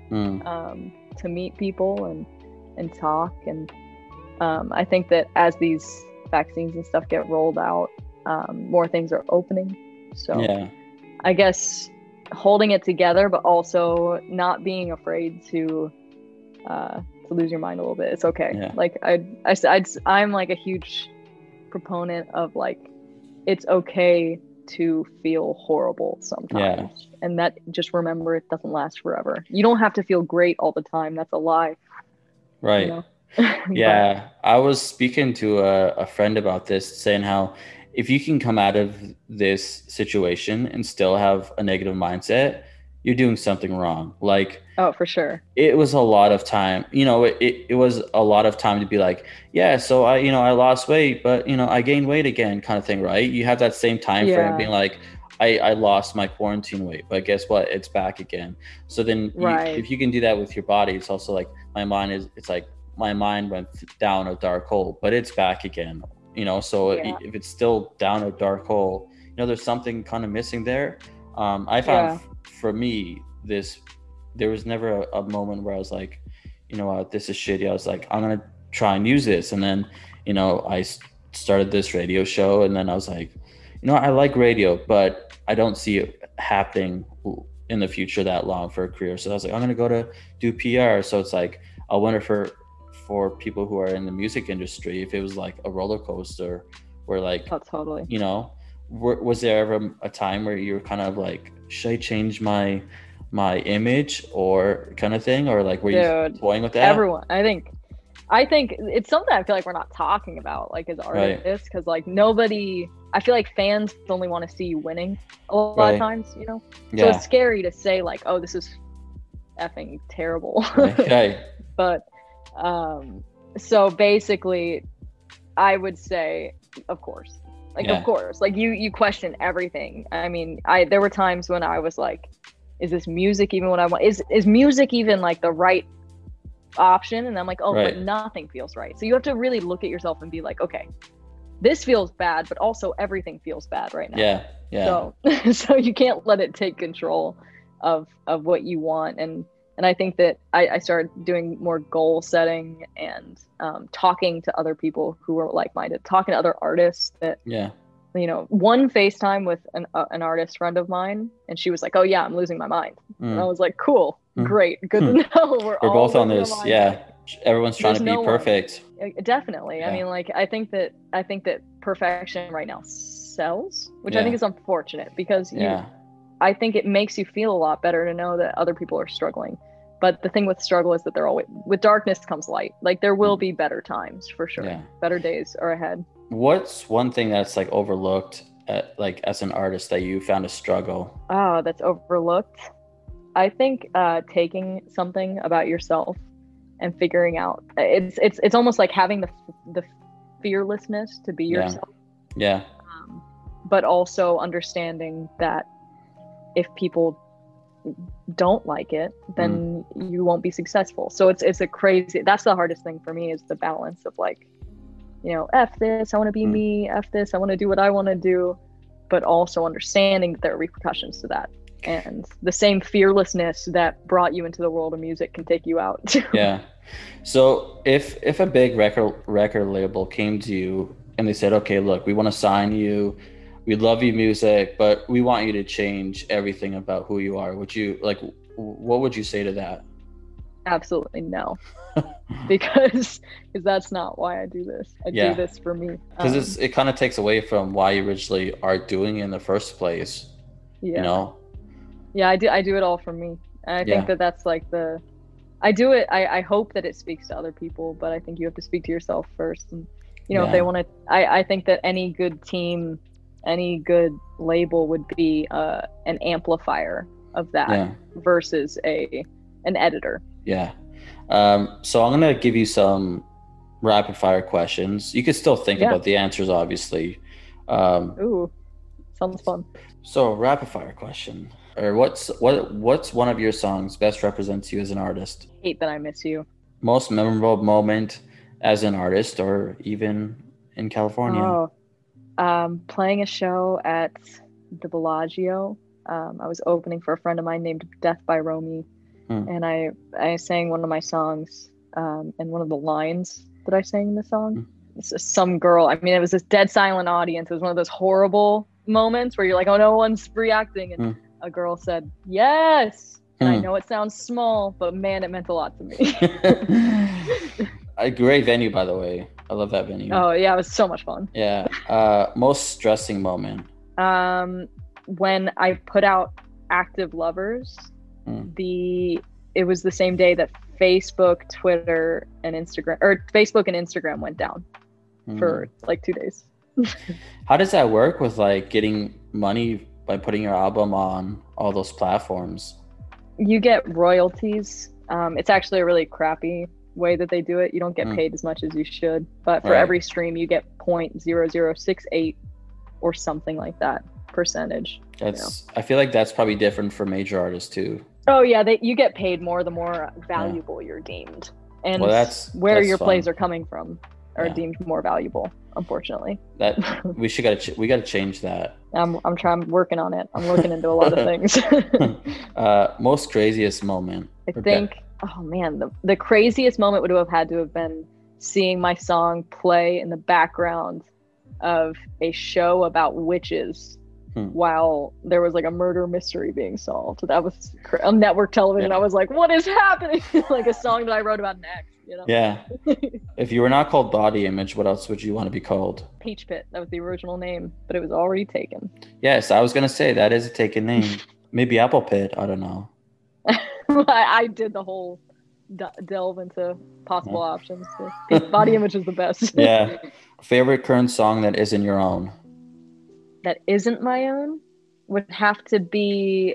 to meet people and talk. And I think that as these vaccines and stuff get rolled out, more things are opening. So I guess holding it together, but also not being afraid to lose your mind a little bit. It's okay. Like I'm like a huge proponent of like, it's okay to feel horrible sometimes. And that, just remember, it doesn't last forever. You don't have to feel great all the time. That's a lie. Right. Yeah. I was speaking to a friend about this, saying how if you can come out of this situation and still have a negative mindset, you're doing something wrong. Like, Oh, for sure. it was a lot of time, it was a lot of time to be like, yeah, so I lost weight, but I gained weight again, kind of thing, right? You have that same time frame Yeah. being like, I lost my quarantine weight, but guess what? It's back again. So then Right. if you can do that with your body, it's also like it's like my mind went down a dark hole, but it's back again, so Yeah. if it's still down a dark hole, there's something kind of missing there. I found for me, there was never a moment where I was like, this is shitty. I was like, I'm gonna try and use this, and then I started this radio show, and then I was like, I like radio, but I don't see it happening in the future that long for a career. So I was like, I'm gonna do PR. So it's like, I wonder for people who are in the music industry, if it was like a roller coaster, where like, Oh, totally. was there ever a time where you were kind of like, should I change my image or kind of thing, or like were you toying with that? Everyone, I think it's something I feel like we're not talking about, like, as artists, because like nobody, I feel like fans only want to see you winning a lot of times, so it's scary to say like, oh, this is effing terrible. Okay. But so basically I would say, of course, like you question everything. I mean, there were times when I was like, is this music even what I want? Is music even like the right option? And I'm like, but nothing feels right. So you have to really look at yourself and be like, okay, this feels bad, but also everything feels bad right now. Yeah. So you can't let it take control of what you want. And I think that I started doing more goal setting and talking to other people who were like-minded, talking to other artists that, one FaceTime with an artist friend of mine, and she was like, oh yeah, I'm losing my mind. And I was like, cool, great, good to know. We're all both on this. Yeah. Everyone's trying to be perfect. Definitely. I mean, like, I think that perfection right now sells, which I think is unfortunate, because I think it makes you feel a lot better to know that other people are struggling. But the thing with struggle is that they're always, with darkness comes light. Like, there will be better times for sure. Yeah. Better days are ahead. What's one thing that's like overlooked like as an artist that you found a struggle? Oh, that's overlooked. I think taking something about yourself and figuring out, it's almost like having the fearlessness to be yourself. Yeah. But also understanding that if people don't like it, then you won't be successful. So it's a crazy, that's the hardest thing for me, is the balance of like, F this, I want to be me, F this, I want to do what I want to do, but also understanding that there are repercussions to that. And the same fearlessness that brought you into the world of music can take you out too. Yeah. So if a big record label came to you and they said, okay, look, we want to sign you, we love your music, but we want you to change everything about who you are, what would you say to that? Absolutely no. because that's not why I do this. I do this for me. Because it kind of takes away from why you originally are doing it in the first place. Yeah, I do it all for me. And I think that's like I do it. I hope that it speaks to other people, but I think you have to speak to yourself first. And if they want to, I think that any good team, any good label would be an amplifier of that versus an editor. Yeah. So I'm gonna give you some rapid fire questions. You can still think about the answers, obviously. Ooh, sounds fun. So rapid fire question. Or what's one of your songs best represents you as an artist? Hate That I Miss You. Most memorable moment as an artist, or even in California? Playing a show at the Bellagio. I was opening for a friend of mine named Death by Romy. And I sang one of my songs, and one of the lines that I sang in the song, some girl, I mean, it was this dead silent audience. It was one of those horrible moments where you're like, oh, no one's reacting. And a girl said, yes. And I know it sounds small, but man, it meant a lot to me. A great venue, by the way. I love that venue. Oh, yeah, it was so much fun. Yeah. Most stressing moment? When I put out Active Lovers, it was the same day that Facebook, Twitter, and Instagram, or Facebook and Instagram went down for like 2 days. How does that work with like getting money by putting your album on all those platforms? You get royalties. It's actually a really crappy way that they do it. You don't get paid as much as you should, but for every stream you get 0.0068 or something like that percentage. That's I feel like that's probably different for major artists too. Oh yeah, you get paid more the more valuable you're deemed, and that's your fun. plays are coming from are deemed more valuable. Unfortunately, that we gotta change that. I'm working on it. I'm looking into a lot of things. Most craziest moment. I think. Oh man, the craziest moment would have had to have been seeing my song play in the background of a show about witches while there was like a murder mystery being solved. That was on network television. I was like, what is happening? Like a song that I wrote about next, you know? Yeah. If you were not called Body Image, what else would you want to be called? Peach Pit. That was the original name, but it was already taken. Yes, I was going to say that is a taken name. Maybe Apple Pit. I don't know. I did the whole delve into possible options. Body Image is the best. Yeah. Favorite current song that isn't your own? That isn't my own would have to be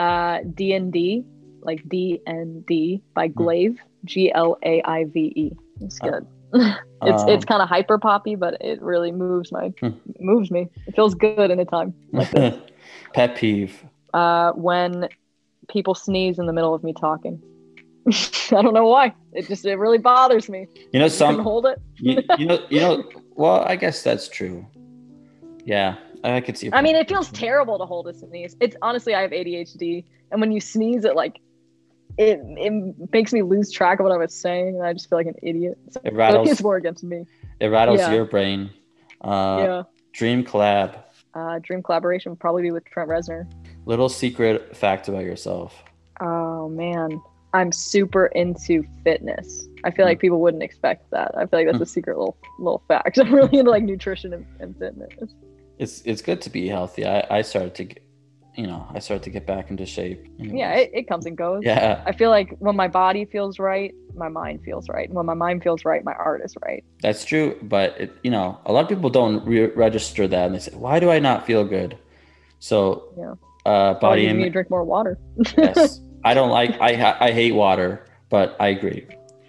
D&D, like D&D by Glaive, Glaive. It's good. It's kind of hyper poppy, but it really moves me. It feels good in a time like this. Pet peeve. When people sneeze in the middle of me talking. I don't know why. It really bothers me. You know, some can hold it. you know. Well, I guess that's true. Yeah, I could see. I mean, it feels terrible to hold a sneeze. It's honestly, I have ADHD, and when you sneeze, it makes me lose track of what I was saying, and I just feel like an idiot. So it rattles. It's more against me. It rattles your brain. Dream collab. Dream collaboration would probably be with Trent Reznor. Little secret fact about yourself. Oh man, I'm super into fitness. I feel like people wouldn't expect that. I feel like that's a secret little fact. I'm really into like nutrition and fitness. It's good to be healthy. I started to get back into shape. Yeah, it comes and goes. Yeah. I feel like when my body feels right, my mind feels right. And when my mind feels right, my art is right. That's true, but a lot of people don't register that, and they say, "Why do I not feel good?" So, body image. You need to drink more water. Yes, I don't like. I hate water, but I agree.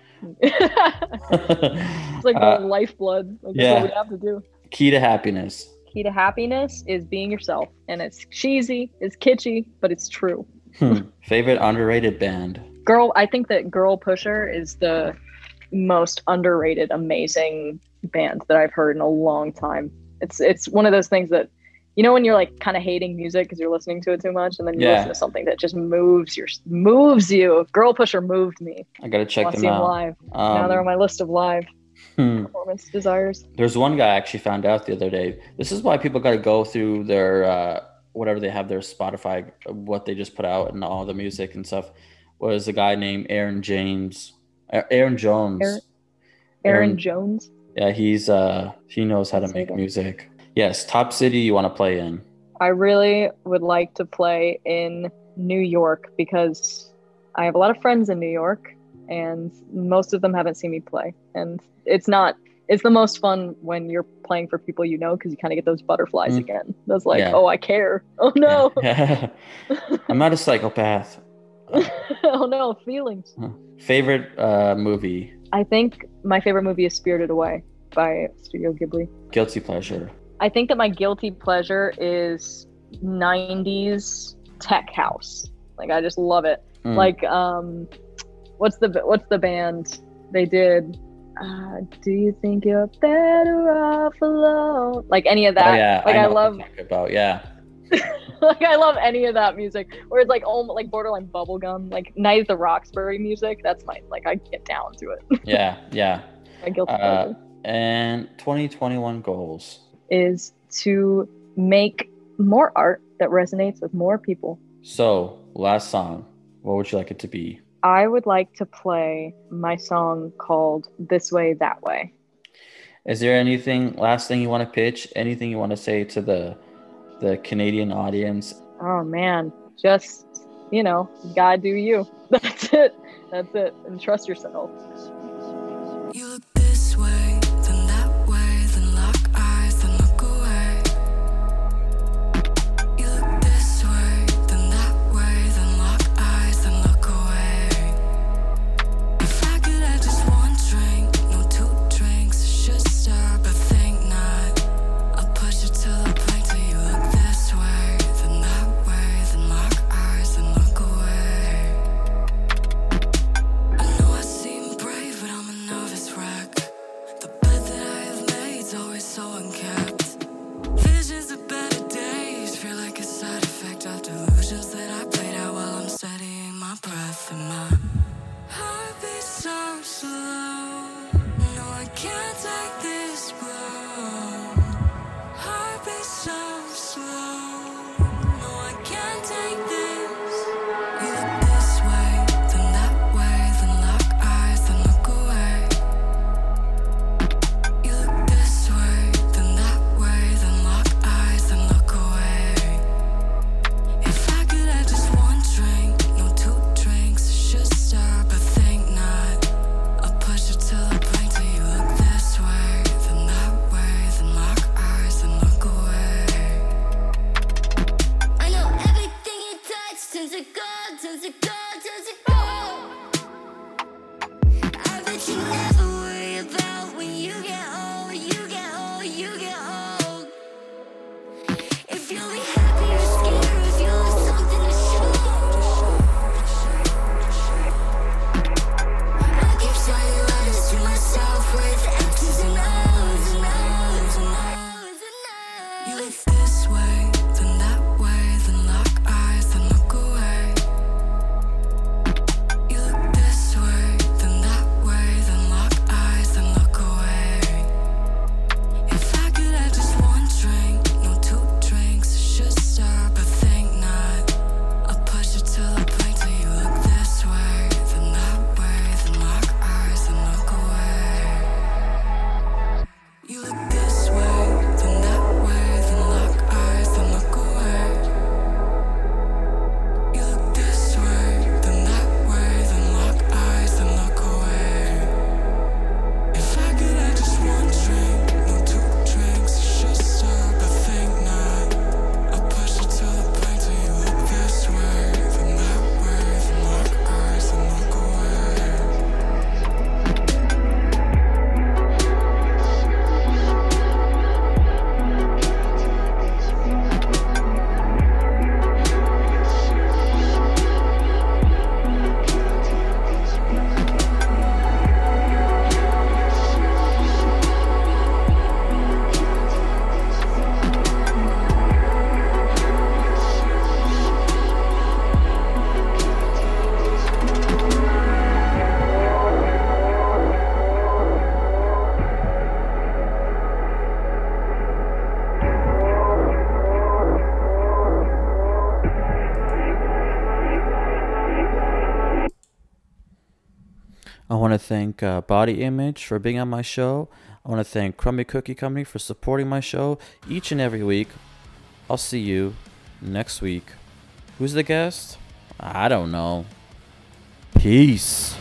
It's like the lifeblood. Like, that's what we have to do. Key to happiness. Key to happiness is being yourself, and it's cheesy, it's kitschy, but it's true. Favorite underrated band? I think that Girl Pusher is the most underrated, amazing band that I've heard in a long time. It's one of those things that, when you're like kind of hating music because you're listening to it too much, and then you listen to something that just moves you. Girl Pusher moved me. I gotta check them out. Them live. Now they're on my list of live performance desires. There's one guy I actually found out the other day. This is why people got to go through their whatever they have, their Spotify, what they just put out and all the music and stuff. Was a guy named Aaron Jones. Aaron Jones. Yeah, he knows how to make music. Yes, top city you want to play in? I really would like to play in New York because I have a lot of friends in New York, and most of them haven't seen me play. And it's the most fun when you're playing for people because you kind of get those butterflies again. That's like, oh, I care. Oh no. Yeah. I'm not a psychopath. Oh no, feelings. Favorite movie? I think my favorite movie is Spirited Away by Studio Ghibli. Guilty pleasure? I think that my guilty pleasure is 90s tech house. Like, I just love it. Like, what's the band they did? Do you think you're better off alone? Like any of that. Oh, yeah, like I love like I love any of that music where it's like almost like borderline bubblegum, like Night at the Roxbury music. That's my, like, I get down to it. Yeah. My guilty pleasure. And 2021 goals is to make more art that resonates with more people. So, last song, what would you like it to be? I would like to play my song called This Way, That Way. Is there last thing you want to pitch? Anything you want to say to the Canadian audience? Oh man, just, gotta do you. That's it. And trust yourself. You look this way, then that way, then lock eyes, then look away. and my heart beats so slow. No, I can't take this blow. Heart beats so slow. No, I can't take this. You look this way, then that way, then lock eyes, then look away. You look this way, then that way, then lock eyes, then look away. If I could have just one drink, no two drinks, I should stop, I think not. I'll push it till I blink till you look this way, then that way, then lock eyes, then look away. I know everything you touch turns to gold, turns to gold, turns to gold. I bet you never worry about when you get old, you get old, you get old. If you'll be happy or scared, if you'll have something to show. I keep signing letters to myself with X's and O's and O's and O's and O's. You look this way, then that way, then lock eyes, then look away. You look this way, then that way, then lock eyes, then look away. If I could have just one drink, no two drinks, I should stop, I think not. I'll push it till I blink till you look this way, then that way, then lock eyes, then look away. You look this way, then that way, then lock eyes, then look away. You look this way, then that way, then lock eyes, then look away. If I could have just one drink, no two drinks, I should stop, I think not. I'll push it till I blink till you look this way, then that way, then lock eyes, then look away. I want to thank Body Image for being on my show. I want to thank Crummy Cookie Company for supporting my show each and every week. I'll see you next week. Who's the guest? I don't know. Peace.